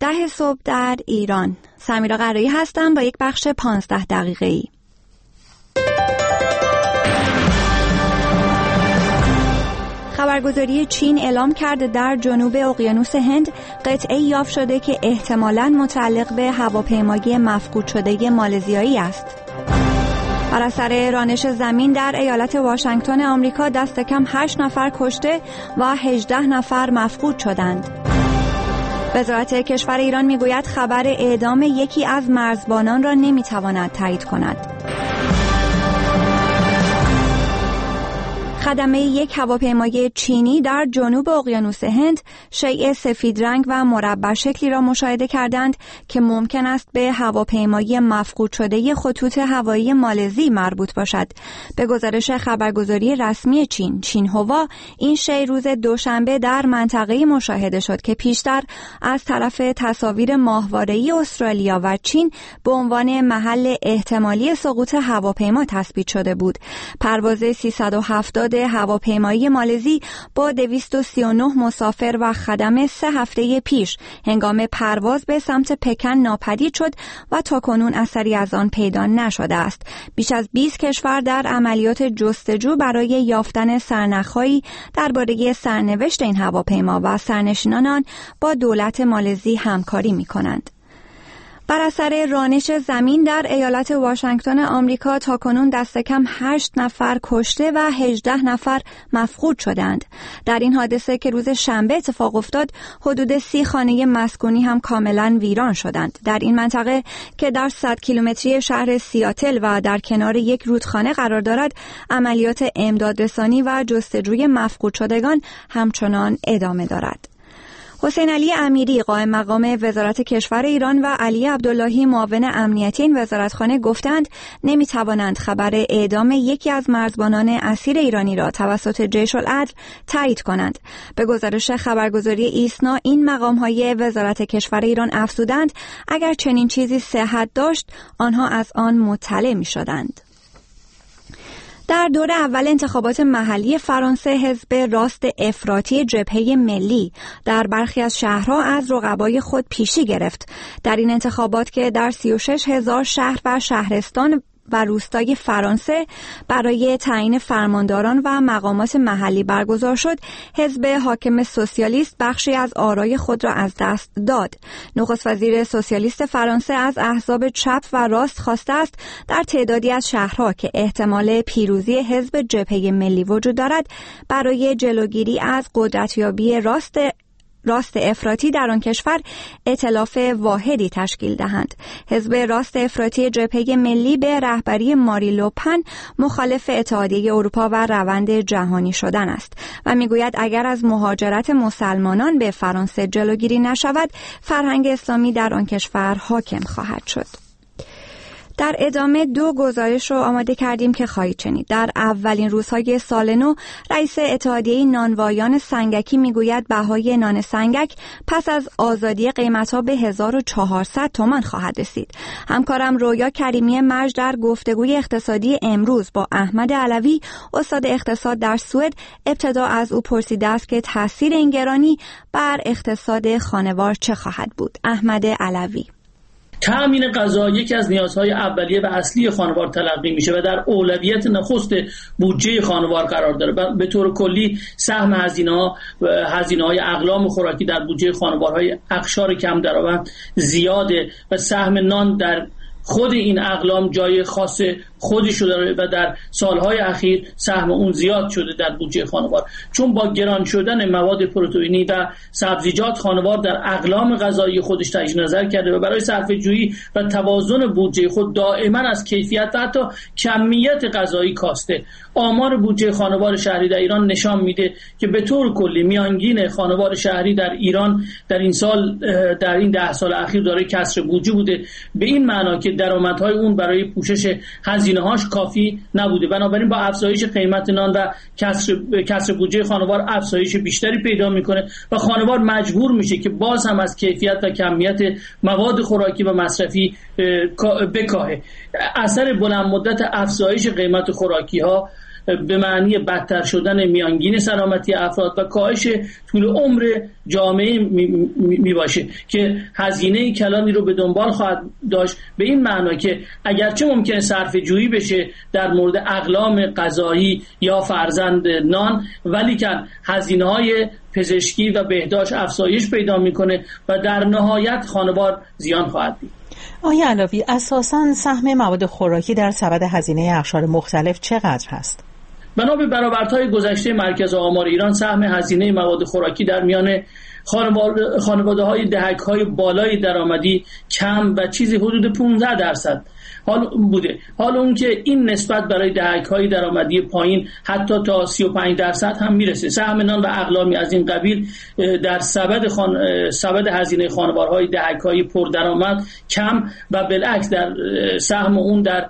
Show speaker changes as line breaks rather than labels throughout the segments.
10 صبح در ایران. سمیرا قرایی هستم با یک بخش 15 دقیقه‌ای. خبرگزاری چین اعلام کرده در جنوب اقیانوس هند قطعه‌ای یافت شده که احتمالاً متعلق به هواپیمای مفقود شده مالزیایی است. بر اثر رانش زمین در ایالت واشنگتن آمریکا دست کم 8 نفر کشته و 18 نفر مفقود شدند. وزارت کشور ایران میگوید خبر اعدام یکی از مرزبانان را نمیتواند تایید کند. خدمه یک هواپیمای چینی در جنوب اقیانوس هند شیء سفید رنگ و مربع شکلی را مشاهده کردند که ممکن است به هواپیمای مفقود شده خطوط هوایی مالزی مربوط باشد. به گزارش خبرگزاری رسمی چین، شینهوا، این شیء روز دوشنبه در منطقه‌ای مشاهده شد که پیشتر از طرف تصاویر ماهواره‌ای استرالیا و چین به عنوان محل احتمالی سقوط هواپیما تثبیت شده بود. پرواز 370 هواپیمایی مالزی با 239 مسافر و خدمه 3 هفته پیش هنگام پرواز به سمت پکن ناپدید شد و تاکنون اثری از آن پیدا نشده است. بیش از 20 کشور در عملیات جستجو برای یافتن سرنخ‌هایی درباره سرنوشت این هواپیما و سرنشینان آن با دولت مالزی همکاری می‌کنند. بر اثر رانش زمین در ایالت واشنگتن آمریکا تاکنون دست کم 8 نفر کشته و 18 نفر مفقود شدند. در این حادثه که روز شنبه اتفاق افتاد، حدود 30 خانه مسکونی هم کاملا ویران شدند. در این منطقه که در 100 کیلومتری شهر سیاتل و در کنار یک رودخانه قرار دارد، عملیات امدادرسانی و جستجوی مفقود شدگان همچنان ادامه دارد. حسین علی امیری قائم مقام وزارت کشور ایران و علی عبداللهی معاون امنیتی این وزارتخانه گفتند نمیتوانند خبر اعدام یکی از مرزبانان اسیر ایرانی را توسط جیش العدل تایید کنند. به گزارش خبرگزاری ایسنا، این مقام‌های وزارت کشور ایران افزودند اگر چنین چیزی صحت داشت آنها از آن مطلع می‌شدند. در دور اول انتخابات محلی فرانسه، حزب راست افراطی جبهه ملی در برخی از شهرها از رقبای خود پیشی گرفت. در این انتخابات که در 36,000 شهر و شهرستان و روستای فرانسه برای تعیین فرمانداران و مقامات محلی برگزار شد، حزب حاکم سوسیالیست بخشی از آرای خود را از دست داد. نخست وزیر سوسیالیست فرانسه از احزاب چپ و راست خواسته است در تعدادی از شهرها که احتمال پیروزی حزب جبهه ملی وجود دارد برای جلوگیری از قدرتیابی راست افراطی در آن کشور ائتلاف واحدی تشکیل دهند. حزب راست افراطی جبهه ملی به رهبری ماری لوپن مخالف اتحادیه اروپا و روند جهانی شدن است و میگوید اگر از مهاجرت مسلمانان به فرانسه جلوگیری نشود، فرهنگ اسلامی در آن کشور حاکم خواهد شد. در ادامه 2 گزارش رو آماده کردیم که خواهید شنید. در اولین روزهای سال نو، رئیس اتحادیه نانوایان سنگکی میگوید بهای نان سنگک پس از آزادی قیمتها به 1400 تومان خواهد رسید. همکارم رویا کریمی مرج در گفتگوی اقتصادی امروز با احمد علوی، استاد اقتصاد در سوئد، ابتدا از او پرسیده است که تاثیر این گرانی بر اقتصاد خانوار چه خواهد بود. احمد علوی:
تامین غذا یکی از نیازهای اولیه و اصلی خانوار تلقی میشه و در اولویت نخست بودجه خانوار قرار داره. به طور کلی سهم هزینه‌های اقلام خوراکی در بودجه خانوارهای اقشار کم درآمد زیاده و سهم نان در خود این اقلام جای خاص خودش داره و در سالهای اخیر سهم اون زیاد شده در بودجه خانوار، چون با گران شدن مواد پروتئینی و سبزیجات خانوار در اقلام غذایی خودش تجدید نظر کرده و برای صرفه‌جویی و توازن بودجه خود دائما از کیفیت و حتی کمیت غذایی کاسته. آمار بودجه خانوار شهری در ایران نشان میده که به طور کلی میانگین خانوار شهری در ایران در این 10 سال اخیر دارای کسر بودجه بوده، به این معنا که درآمدهای اون برای پوشش هزینه‌هاش کافی نبوده. بنابراین با افزایش قیمت نان و کسر بودجه خانوار افزایش بیشتری پیدا میکنه و خانوار مجبور میشه که باز هم از کیفیت و کمیت مواد خوراکی و مصرفی بکاهه. اثر بلند مدت افزایش قیمت خوراکی ها به معنی بدتر شدن میانگین سلامتی افراد و کاهش طول عمر جامعه می باشه که هزینه کلانی رو به دنبال خواهد داشت، به این معنا که اگرچه ممکنه صرفه جویی بشه در مورد اقلام غذایی یا فرزند نان، ولی که هزینه‌های پزشکی و بهداشت افزایش پیدا میکنه و در نهایت خانوار زیان خواهد دید.
آقای علاوی، اساساً سهم مواد خوراکی در سبد هزینه اقشار مختلف چقدر هست؟
بنا به برآوردهای گذشته مرکز آمار ایران، سهم هزینه مواد خوراکی در میان خانواده‌های دهک‌های بالای درآمدی کم و چیزی حدود 15% حال بوده. حال اون که این نسبت برای دهک‌های درآمدی پایین حتی تا 35% هم میرسه. سهم نان و اقلامی از این قبیل در سبد هزینه خانوارهای دهک‌های پردرآمد کم و بالعکس در سهم اون در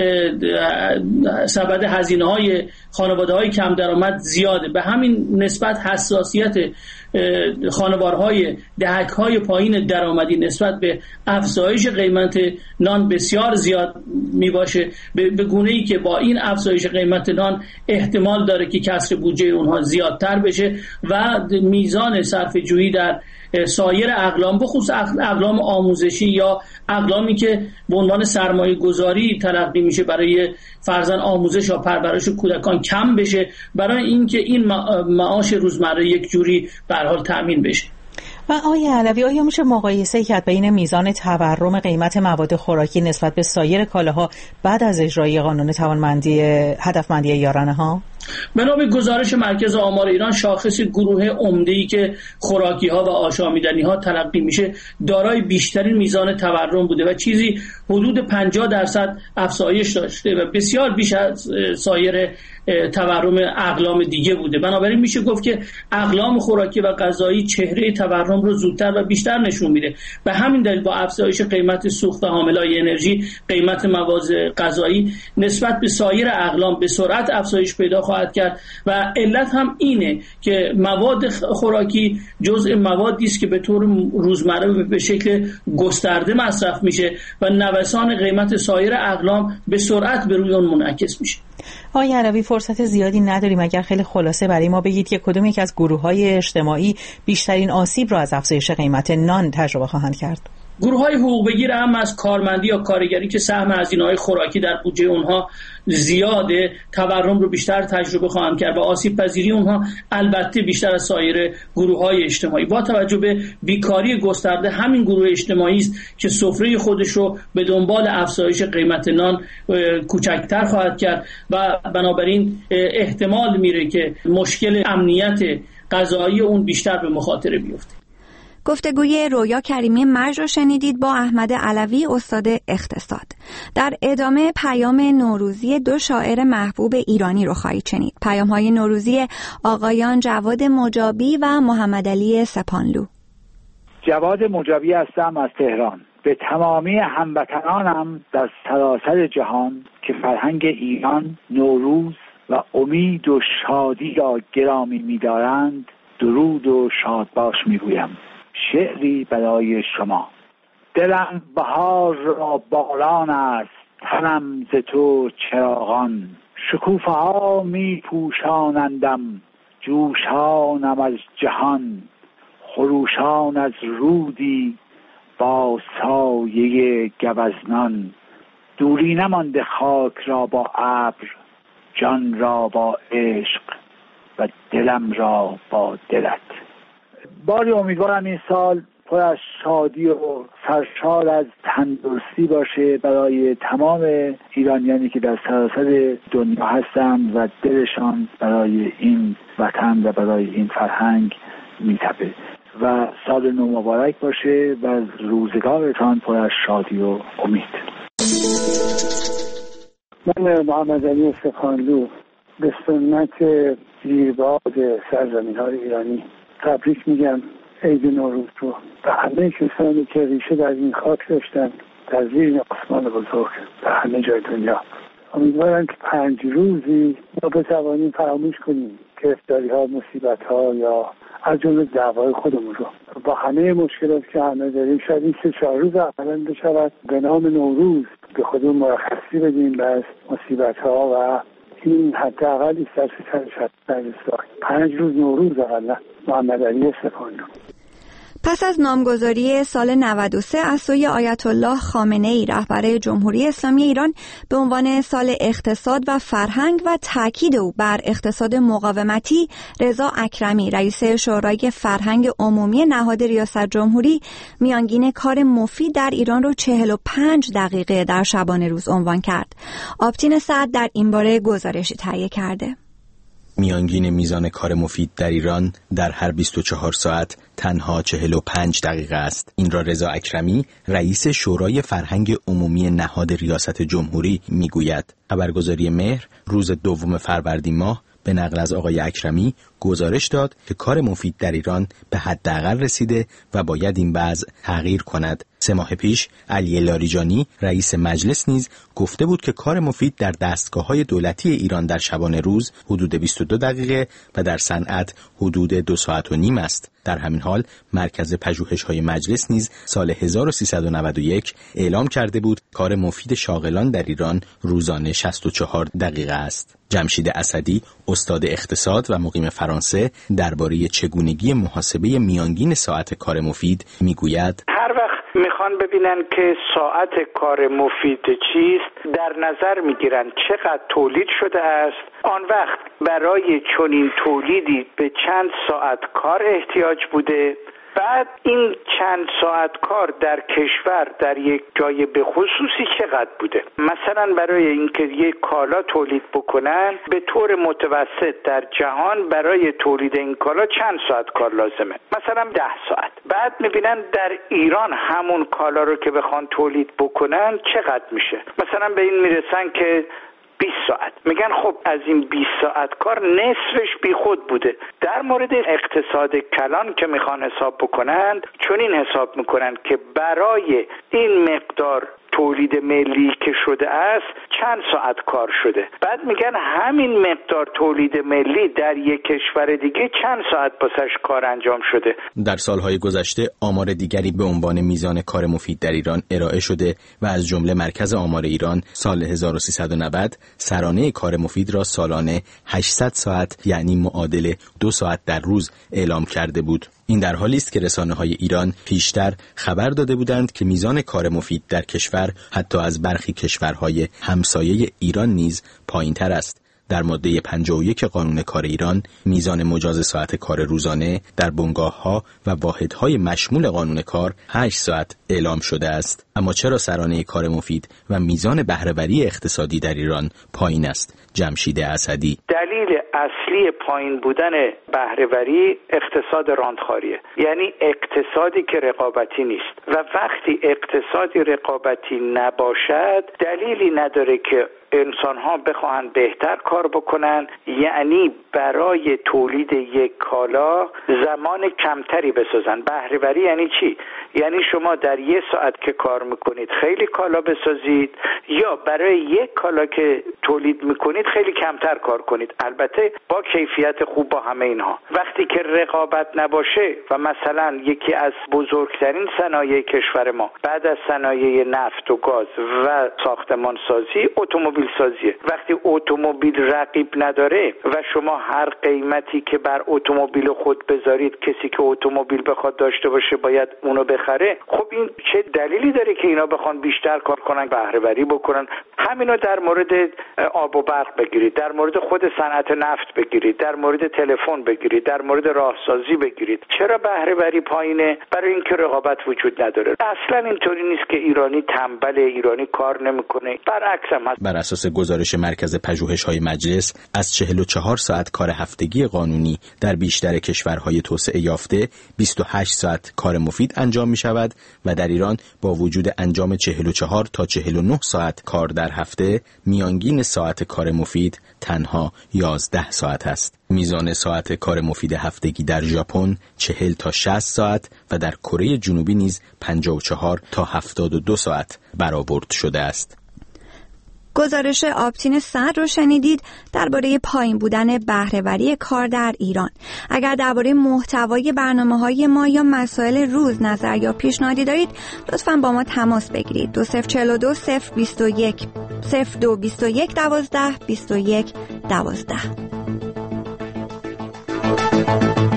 سبد هزینه‌های خانواده‌های کم درآمد زیاده. به همین نسبت حساسیت خانوارهای دهک‌های پایین درآمدی نسبت به افزایش قیمت نان بسیار زیاد میباشه، به گونه‌ای که با این افزایش قیمت نان احتمال داره که کسر بودجه اونها زیادتر بشه و میزان صرفه‌جویی در سایر اقلام، بخصوص اقلام آموزشی یا اقلامی که به عنوان سرمایه گذاری تلقی میشه برای فرزند آموزش یا پرورش کودکان کم بشه، برای اینکه این معاش روزمره یک جوری به هر حال تامین بشه.
و آقای علوی، آیا میشه مقایسه کرد بین میزان تورم قیمت مواد خوراکی نسبت به سایر کالاها بعد از اجرای قانون هدفمندی یارانه ها؟
بنا به گزارش مرکز آمار ایران، شاخص گروه عمده‌ای که خوراکی ها و آشامیدنی ها تلقی میشه دارای بیشترین میزان تورم بوده و چیزی حدود 50% افزایش داشته و بسیار بیش از سایر تورم اقلام دیگه بوده. بنابراین میشه گفت که اقلام خوراکی و غذایی چهره تورم رو زودتر و بیشتر نشون میده. به همین دلیل با افزایش قیمت سوخت حاملای انرژی، قیمت مواد غذایی نسبت به سایر اقلام به سرعت افزایش پیدا خواهد کرد و علت هم اینه که مواد خوراکی جزء موادی است که به طور روزمره به شکل گسترده مصرف میشه و نوسان قیمت سایر اقلام به سرعت به روی اون منعکس میشه.
آقای عربی، فرصت زیادی نداریم، اگر خیلی خلاصه برای ما بگید که کدوم یک از گروه‌های اجتماعی بیشترین آسیب را از افزایش قیمت نان تجربه خواهند کرد؟
گروه‌های حقوق بگیر هم از کارمندی یا کارگری که سهم هزینه‌های خوراکی در بودجه اونها زیاده، تورم رو بیشتر تجربه خواهند کرد و آسیب پذیری اونها البته بیشتر از سایر گروه‌های اجتماعی. با توجه به بیکاری گسترده، همین گروه اجتماعی است که سفره خودش رو به دنبال افزایش قیمت نان کوچکتر خواهد کرد و بنابراین احتمال میره که مشکل امنیت غذایی اون بیشتر به مخاطره بیفته.
گفتگوی رویا کریمی مرج رو شنیدید با احمد علوی، استاد اقتصاد. در ادامه پیام نوروزی دو شاعر محبوب ایرانی رو خواهید شنید. پیام‌های نوروزی آقایان جواد مجابی و محمد علی سپانلو.
جواد مجابی هستم از تهران. به تمامی هموطنانم در سراسر جهان که فرهنگ ایران نوروز و امید و شادی را گرامی می‌دارند درود و شادباش می‌گویم. شعری برای شما. دلم بهار را باران است، تنم ز تو چراغان، شکوفه ها می پوشانندم، جوشانم از جهان، خروشان از رودی با سایه گوزنان، دوری نمانده خاک را با ابر، جان را با عشق و دلم را با دلت. باری امیدوارم این سال پر از شادی و سرشار از تندرستی باشه برای تمام ایرانیانی که در سراسر دنیا هستند و دلشان برای این وطن و برای این فرهنگ میتپه و سال نو مبارک باشه و روزگارتان پر از شادی و امید.
من محمد علی سپانلو به سنت زیرباز سرزمین‌های ایرانی تبریک میگم عید نوروز رو به همه کسانی که ریشه در این خاک داشتن در زیر آسمان بزرگ در همه جای دنیا. امیدوارم که 5 روزی ما بتوانیم فراموش کنیم گرفتاری‌ها، مصیبت‌ها یا از جمله دعوای خودمون رو با همه مشکلات که همه داریم. شاید این 3-4 روز اولا بشود به نام نوروز به خودمون مرخصی بدیم از مصیبت‌ها و این حداقل در 365 سال 5 روز نوروز اقلا محمد علی اصفهانی.
پس از نامگذاری سال 93 از سوی آیت الله خامنه‌ای رهبر جمهوری اسلامی ایران به عنوان سال اقتصاد و فرهنگ و تاکید او بر اقتصاد مقاومتی، رضا اکرمی رئیس شورای فرهنگ عمومی نهاد ریاست جمهوری میانگین کار مفید در ایران رو 45 دقیقه در شبانه روز عنوان کرد. آبتین سعد در این باره گزارشی تهیه کرده.
میانگین میزان کار مفید در ایران در هر 24 ساعت تنها 45 دقیقه است. این را رضا اکرمی رئیس شورای فرهنگ عمومی نهاد ریاست جمهوری میگوید. خبرگزاری مهر روز 2 فروردین ماه به نقل از آقای اکرمی گزارش داد که کار مفید در ایران به حداقل رسیده و باید این وضع تغییر کند. 3 ماه پیش علی لاریجانی رئیس مجلس نیز گفته بود که کار مفید در دستگاه‌های دولتی ایران در شبانه روز حدود 22 دقیقه و در صنعت حدود 2 ساعت و نیم است. در همین حال مرکز پژوهش‌های مجلس نیز سال 1391 اعلام کرده بود کار مفید شاغلان در ایران روزانه 64 دقیقه است. جمشید اسدی استاد اقتصاد و مقیم فرانسه درباره چگونگی محاسبه میانگین ساعت کار مفید میگوید:
هر وقت میخوان ببینن که ساعت کار مفید چیست، در نظر میگیرن چقدر تولید شده است، آن وقت برای چنین تولیدی به چند ساعت کار احتیاج بوده، بعد این چند ساعت کار در کشور در یک جای به خصوصی چقدر بوده. مثلا برای اینکه یک کالا تولید بکنن به طور متوسط در جهان برای تولید این کالا چند ساعت کار لازمه، مثلا 10 ساعت. بعد میبینن در ایران همون کالا رو که بخوان تولید بکنن چقدر میشه، مثلا به این میرسن که 20 ساعت. میگن خب از این 20 ساعت کار نصفش بی خود بوده. در مورد اقتصاد کلان که میخوان حساب بکنند چون این حساب میکنن که برای این مقدار تولید ملی که شده است چند ساعت کار شده، بعد میگن همین مقدار تولید ملی در یک کشور دیگه چند ساعت باسش کار انجام شده.
در سالهای گذشته آمار دیگری به عنوان میزان کار مفید در ایران ارائه شده و از جمله مرکز آمار ایران سال 1390 سرانه کار مفید را سالانه 800 ساعت یعنی معادل 2 ساعت در روز اعلام کرده بود. این در حالی است که رسانه‌های ایران پیشتر خبر داده بودند که میزان کار مفید در کشور حتی از برخی کشورهای همسایه ایران نیز پایین‌تر است. در ماده 51 قانون کار ایران میزان مجاز ساعت کار روزانه در بنگاه‌ها و واحدهای مشمول قانون کار 8 ساعت اعلام شده است. اما چرا سرانه کار مفید و میزان بهره‌وری اقتصادی در ایران پایین است؟ جمشید اسدی:
دلیل اصلی پایین بودن بهره‌وری اقتصاد راندخاریه، یعنی اقتصادی که رقابتی نیست و وقتی اقتصادی رقابتی نباشد دلیلی نداره که انسان‌ها بخواهن بهتر کار بکنن، یعنی برای تولید یک کالا زمان کمتری بسازن. بهره‌وری یعنی چی؟ یعنی شما در 1 ساعت که کار میکنید خیلی کالا بسازید یا برای یک کالا که تولید میکنید خیلی کمتر کار کنید، البته با کیفیت خوب. با همه اینها وقتی که رقابت نباشه و مثلا یکی از بزرگترین صنایع کشور ما بعد از صنایع نفت و گاز و ساختمان سازی اتومبیل سازیه، وقتی اتومبیل رقیب نداره و شما هر قیمتی که بر اتومبیل خود بذارید کسی که اتومبیل بخواد داشته باشه باید اونو بخره، خب این چه دلیلی داره که اینا بخوان بیشتر کار کنن، بهره‌وری بکنن؟ همینو در مورد آب و برق بگیرید، در مورد خود صنعت نفت بگیرید، در مورد تلفن بگیرید، در مورد راهسازی بگیرید. چرا بهره‌وری پایینه؟ برای اینکه رقابت وجود نداره. اصلا اینطوری نیست که ایرانی تنبل، ایرانی کار نمیکنه، برعکس هم هست.
بر اساس گزارش مرکز پژوهش‌های مجلس از 44 ساعت کار هفتگی قانونی در بیشتر کشورهای توسعه یافته 28 ساعت کار مفید انجام می‌شود و در ایران با وجود انجام 44 تا 49 ساعت کار در هفته میانگین ساعت کار مفید تنها 11 ساعت است. میزان ساعت کار مفید هفتگی در ژاپن 40 تا 60 ساعت و در کره جنوبی نیز 54 تا 72 ساعت برآورد شده است.
گزارش آبتین سعد رو شنیدید درباره پایین بودن بهره‌وری کار در ایران. اگر درباره محتوای برنامه‌های ما یا مسائل روز نظر یا پیشنهادی دارید لطفاً با ما تماس بگیرید. 2042 021 0221 12 21 12.